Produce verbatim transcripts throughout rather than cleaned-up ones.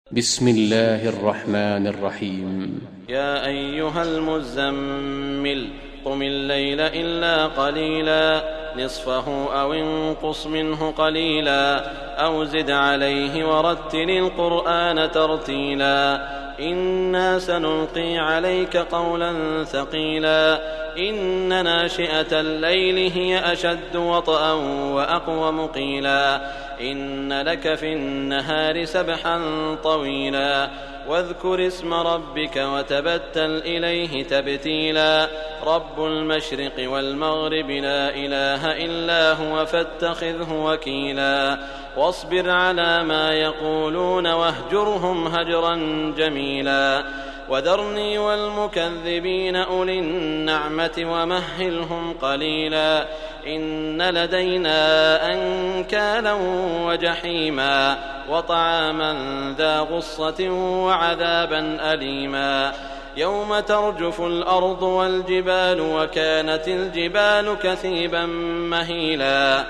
بسم الله الرحمن الرحيم. يا أيها المزمل قم الليل إلا قليلا نصفه أو انقص منه قليلا أو زد عليه ورتل القرآن ترتيلا إنا سنلقي عليك قولا ثقيلا إن ناشئة الليل هي أشد وطئا وأقوم قيلا إن لك في النهار سبحا طويلا واذكر اسم ربك وتبتل إليه تبتيلا رب المشرق والمغرب لا إله إلا هو فاتخذه وكيلا واصبر على ما يقولون واهجرهم هجرا جميلا وذرني والمكذبين أولي النعمة ومهلهم قليلا إن لدينا أنكالا وجحيما وطعاما ذا غصة وعذابا أليما يوم ترجف الأرض والجبال وكانت الجبال كثيبا مهيلا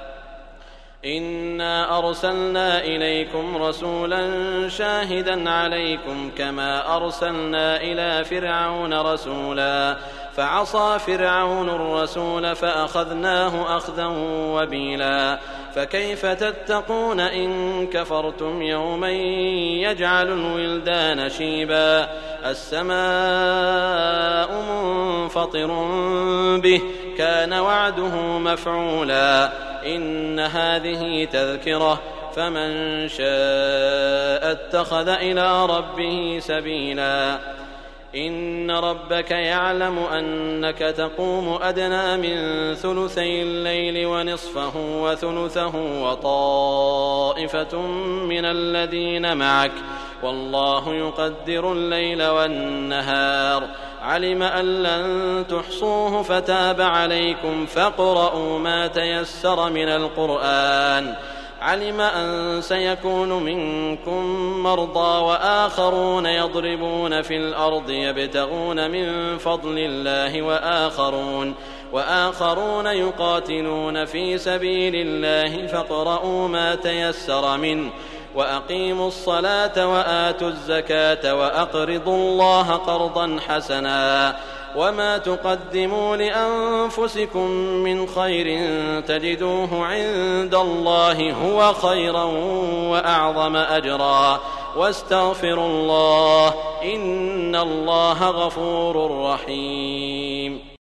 إنا أرسلنا إليكم رسولا شاهدا عليكم كما أرسلنا إلى فرعون رسولا فعصى فرعون الرسول فأخذناه أخذا وبيلا فكيف تتقون إن كفرتم يوما يجعل الولدان شيبا السماء منفطر به كان وعده مفعولا إن هذه تذكرة فمن شاء اتخذ إلى ربه سبيلا إن ربك يعلم أنك تقوم أدنى من ثلثي الليل ونصفه وثلثه وطائفة من الذين معك والله يقدر الليل والنهار علم أن لن تحصوه فتاب عليكم فاقرؤوا ما تيسر من القرآن علم أن سيكون منكم مرضى وآخرون يضربون في الأرض يبتغون من فضل الله وآخرون وآخرون يقاتلون في سبيل الله فاقرؤوا ما تيسر منه وأقيموا الصلاة وآتوا الزكاة وأقرضوا الله قرضا حسنا وما تقدموا لأنفسكم من خير تجدوه عند الله هو خيرا وأعظم أجرا واستغفروا الله إن الله غفور رحيم.